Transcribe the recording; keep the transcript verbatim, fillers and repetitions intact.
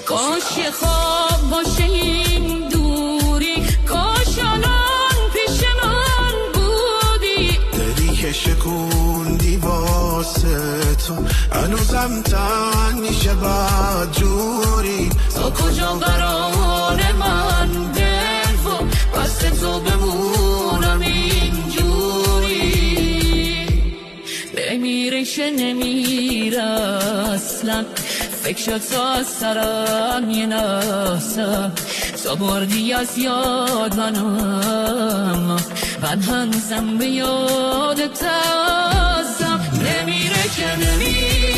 کاش یه خواب باشه این دوری، کاش الان پیش من بودی. دلی که شکوندی واسه تو هنوزم تنیشه بد جوری. تا کجا قرار من دل و پس تو بمونم اینجوری؟ نمیره که نمیره اصلا، فکر تو از سرم یه نفسم. تو بردی از یاد منم، من هنوزم به یادت هستم. نمیره که نمیره